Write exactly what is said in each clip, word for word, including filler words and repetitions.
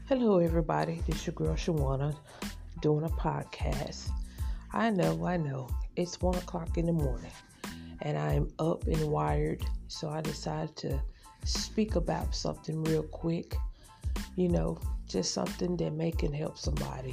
Hello, everybody. This your girl Shawana doing a podcast. I know, I know. It's one o'clock in the morning, and I'm up and wired. So I decided to speak about something real quick. You know, just something that may can help somebody.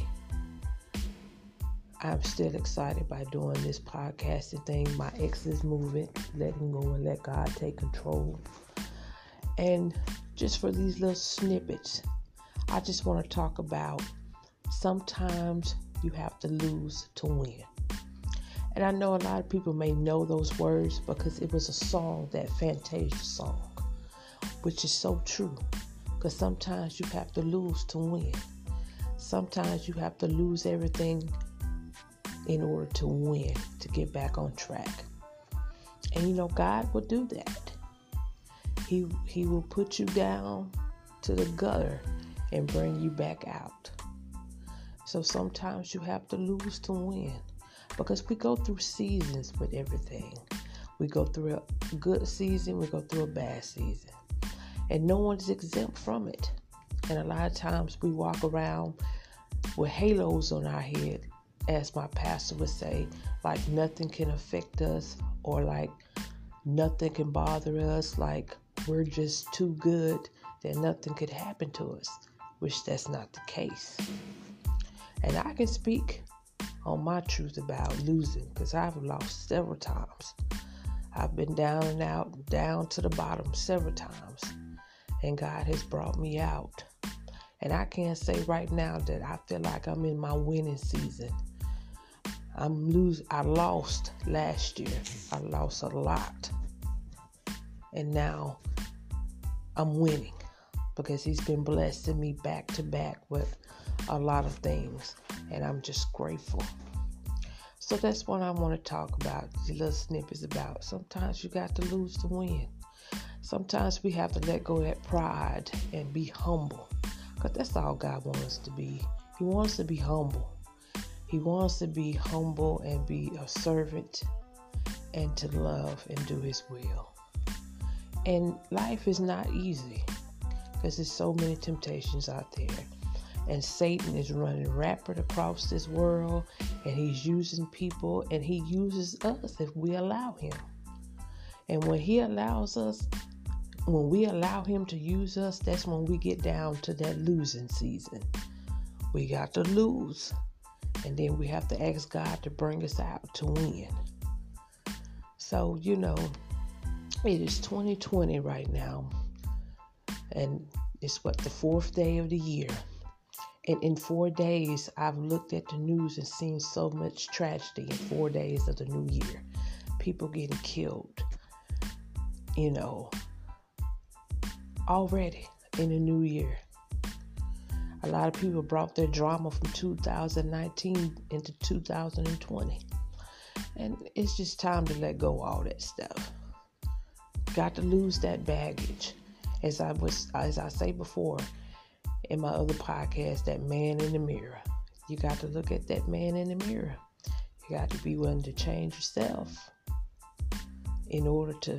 I'm still excited by doing this podcasting thing. My ex is moving, letting go and let God take control. And just for these little snippets, I just want to talk about sometimes you have to lose to win. And I know a lot of people may know those words because it was a song, that Fantasia song, which is so true. Because sometimes you have to lose to win. Sometimes you have to lose everything in order to win, to get back on track. And you know, God will do that. He, he will put you down to the gutter and bring you back out. So sometimes you have to lose to win, because we go through seasons with everything. We go through a good season, we go through a bad season, and no one's exempt from it. And a lot of times we walk around with halos on our head, as my pastor would say, like nothing can affect us, or like nothing can bother us, like we're just too good that nothing could happen to us. Which that's not the case. And I can speak on my truth about losing, because I've lost several times. I've been down and out, down to the bottom several times, and God has brought me out. And I can't say right now that I feel like I'm in my winning season. I'm lose. I lost last year. I lost a lot, and now I'm winning, because he's been blessing me back to back with a lot of things, and I'm just grateful. So that's what I want to talk about, the little snippets about. Sometimes you got to lose to win. Sometimes we have to let go of that pride and be humble, because that's all God wants us to be. He wants us to be humble. He wants to be humble and be a servant and to love and do his will. And life is not easy, because there's so many temptations out there. And Satan is running rapid across this world, and he's using people, and he uses us if we allow him. And when he allows us, when we allow him to use us, that's when we get down to that losing season. We got to lose, and then we have to ask God to bring us out to win. So, you know, it is twenty twenty right now. And it's what, the fourth day of the year. And in four days, I've looked at the news and seen so much tragedy in four days of the new year. People getting killed, you know, already in the new year. A lot of people brought their drama from two thousand nineteen into two thousand twenty. And it's just time to let go of all that stuff. Got to lose that baggage. As I was, as I say before in my other podcast, that man in the mirror. You got to look at that man in the mirror. You got to be willing to change yourself in order to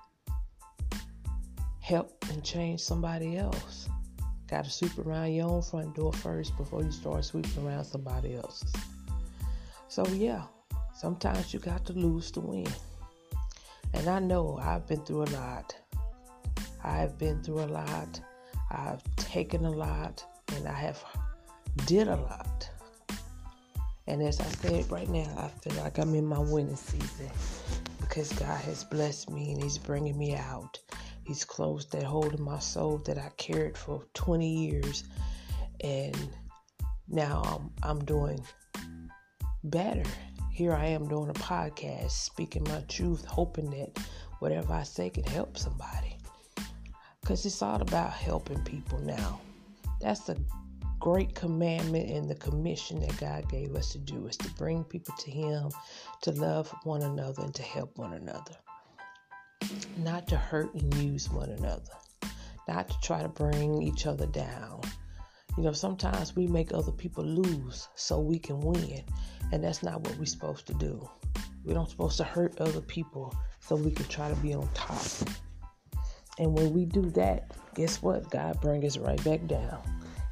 help and change somebody else. Got to sweep around your own front door first before you start sweeping around somebody else's. So yeah, sometimes you got to lose to win. And I know I've been through a lot. I've been through a lot. I've taken a lot, and I have did a lot. And as I said right now, I feel like I'm in my winning season, because God has blessed me and he's bringing me out. He's closed that hole in my soul that I carried for twenty years. And now I'm, I'm doing better. Here I am doing a podcast, speaking my truth, hoping that whatever I say can help somebody. Because it's all about helping people now. That's the great commandment and the commission that God gave us to do, is to bring people to him, to love one another, and to help one another. Not to hurt and use one another. Not to try to bring each other down. You know, sometimes we make other people lose so we can win. And that's not what we're supposed to do. We don't supposed to hurt other people so we can try to be on top. And when we do that, guess what? God brings us right back down.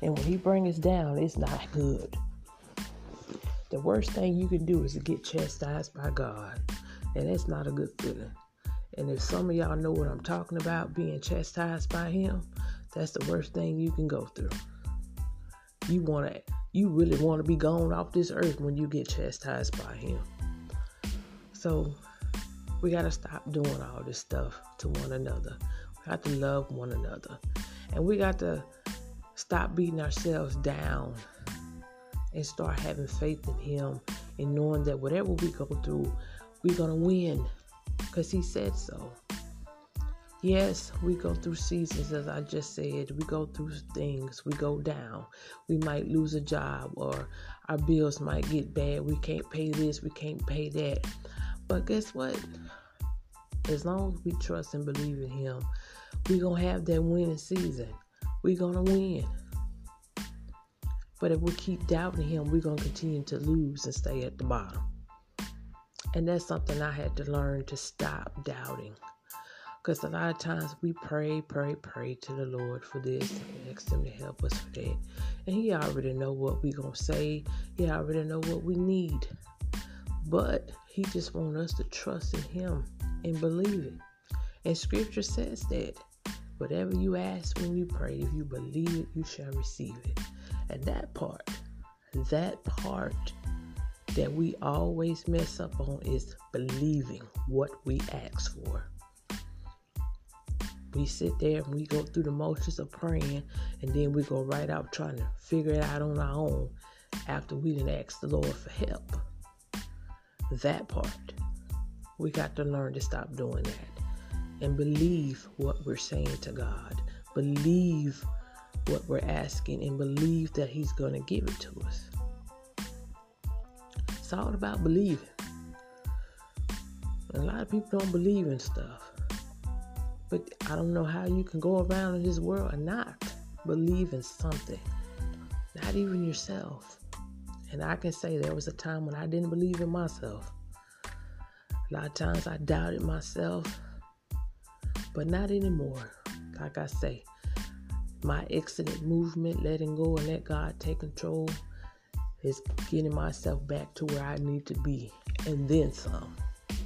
And when he brings us down, it's not good. The worst thing you can do is to get chastised by God. And that's not a good feeling. And if some of y'all know what I'm talking about, being chastised by him, that's the worst thing you can go through. You want to, you really want to be gone off this earth when you get chastised by him. So we got to stop doing all this stuff to one another. We got to love one another. And we got to stop beating ourselves down and start having faith in him and knowing that whatever we go through, we're going to win because he said so. Yes, we go through seasons, as I just said. We go through things. We go down. We might lose a job, or our bills might get bad. We can't pay this. We can't pay that. But guess what? As long as we trust and believe in him, we're going to have that winning season. We're going to win. But if we keep doubting him, we're going to continue to lose and stay at the bottom. And that's something I had to learn, to stop doubting. Because a lot of times we pray, pray, pray to the Lord for this and ask him to help us for that. And he already know what we're going to say. He already know what we need. But he just wants us to trust in him and believe it. And scripture says that whatever you ask when you pray, if you believe it, you shall receive it. And that part, that part that we always mess up on is believing what we ask for. We sit there and we go through the motions of praying, and then we go right out trying to figure it out on our own after we didn't ask the Lord for help. That part, we got to learn to stop doing that and believe what we're saying to God. Believe what we're asking and believe that he's going to give it to us. It's all about believing. And a lot of people don't believe in stuff. But I don't know how you can go around in this world and not believe in something. Not even yourself. And I can say there was a time when I didn't believe in myself. A lot of times I doubted myself. But not anymore. Like I say, my excellent movement, letting go and let God take control, is getting myself back to where I need to be. And then some.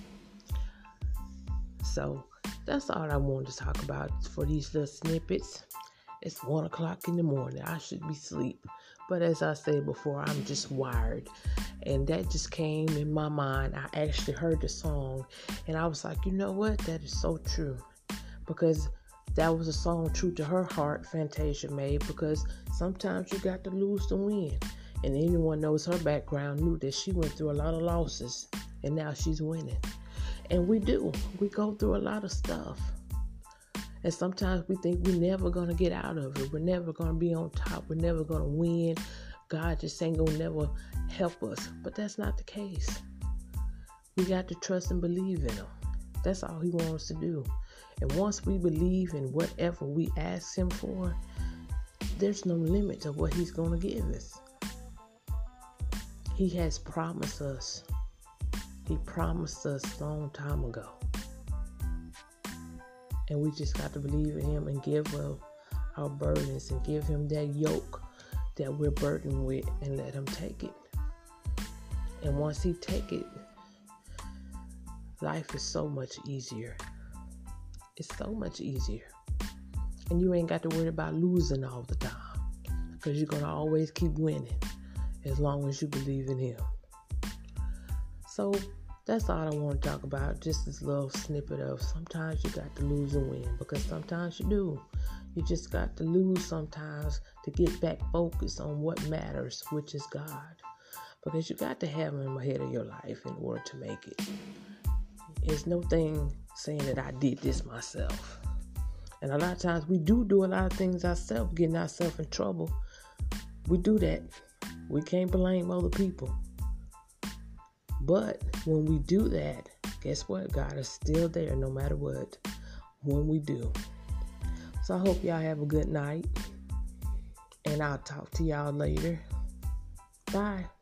So that's all I wanted to talk about for these little snippets. It's one o'clock in the morning. I should be asleep. But as I said before, I'm just wired. And that just came in my mind. I actually heard the song. And I was like, you know what? That is so true. Because that was a song true to her heart, Fantasia made. Because sometimes you got to lose to win. And anyone knows her background knew that she went through a lot of losses. And now she's winning. And we do. We go through a lot of stuff. And sometimes we think we're never going to get out of it. We're never going to be on top. We're never going to win. God just ain't going to never help us. But that's not the case. We got to trust and believe in him. That's all he wants us to do. And once we believe in whatever we ask him for, there's no limit to what he's going to give us. He has promised us. He promised us a long time ago. And we just got to believe in him and give up our burdens and give him that yoke that we're burdened with and let him take it. And once he take it, life is so much easier. It's so much easier. And you ain't got to worry about losing all the time, because you're going to always keep winning as long as you believe in him. So that's all I want to talk about. Just this little snippet of sometimes you got to lose and win, because sometimes you do. You just got to lose sometimes to get back focused on what matters, which is God. Because you got to have him ahead of your life in order to make it. There's no thing saying that I did this myself. And a lot of times we do do a lot of things ourselves, getting ourselves in trouble. We do that. We can't blame other people. But when we do that, guess what? God is still there no matter what, when we do. So I hope y'all have a good night. And I'll talk to y'all later. Bye.